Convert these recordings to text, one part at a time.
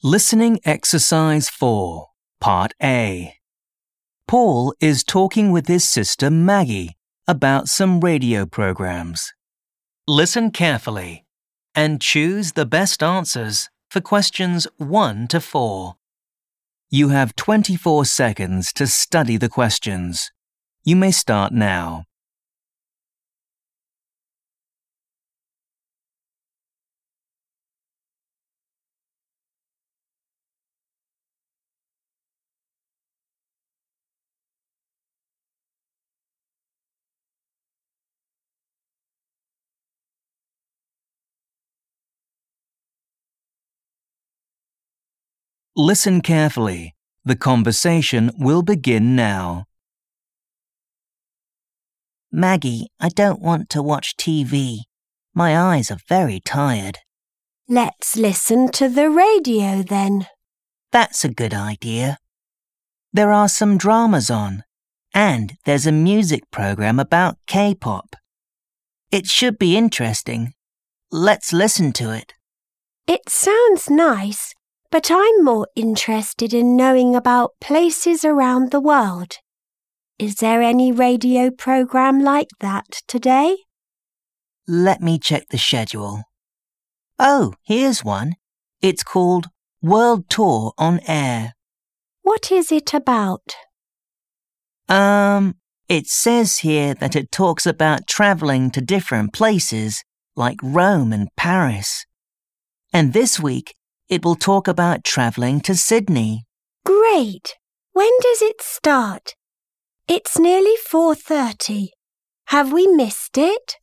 Listening Exercise 4, Part A. Paul is talking with his sister Maggie about some radio programs. Listen carefully and choose the best answers for questions 1 to 4. You have 24 seconds to study the questions. You may start now. Listen carefully. The conversation will begin now. Maggie, I don't want to watch TV. My eyes are very tired. Let's listen to the radio then. That's a good idea. There are some dramas on, and there's a music program about K-pop. It should be interesting. Let's listen to it. It sounds nice, but I'm more interested in knowing about places around the world. Is there any radio program like that today? Let me check the schedule. Oh, here's one. It's called World Tour on Air. What is it about? It says here that it talks about travelling to different places like Rome and Paris. And this week, it will talk about travelling to Sydney. Great! When does it start? It's nearly 4:30. Have we missed it?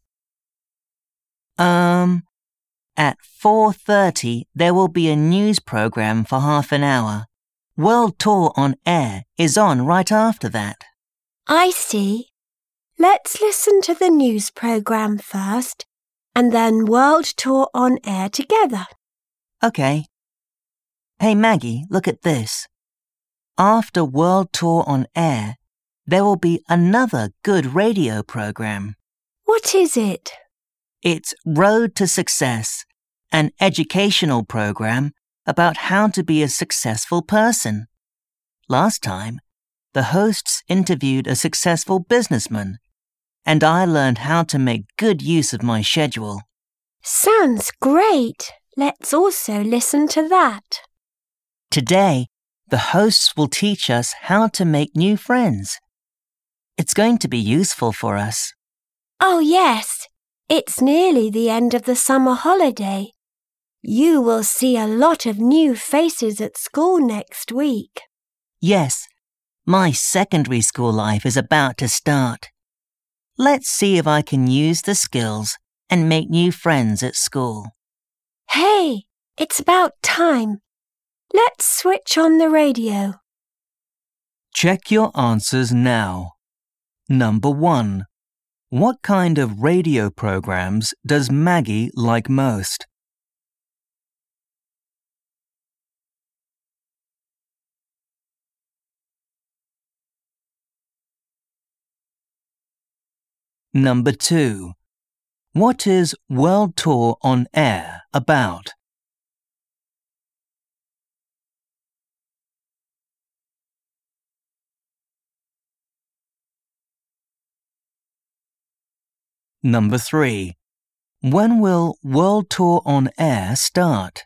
At 4:30 there will be a news programme for half an hour. World Tour on Air is on right after that. I see. Let's listen to the news programme first, and then World Tour on Air together. OK. Hey Maggie, look at this. After World Tour on Air, there will be another good radio programme. What is it? It's Road to Success, an educational programme about how to be a successful person. Last time, the hosts interviewed a successful businessman, and I learned how to make good use of my schedule. Sounds great. Let's also listen to that. Today, the hosts will teach us how to make new friends. It's going to be useful for us. Oh, yes. It's nearly the end of the summer holiday. You will see a lot of new faces at school next week. Yes, my secondary school life is about to start. Let's see if I can use the skills and make new friends at school. Hey, it's about time. Let's switch on the radio. Check your answers now. Number 1. What kind of radio programs does Maggie like most? Number 2. What is World Tour on Air about? Number 3. When will World Tour on Air start?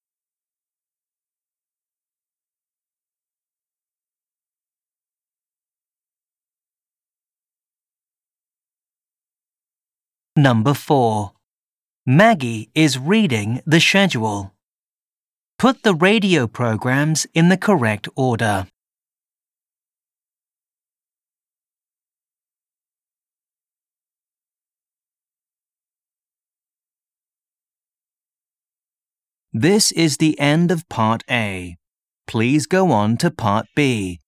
Number 4. Maggie is reading the schedule. Put the radio programs in the correct order. This is the end of Part A. Please go on to Part B.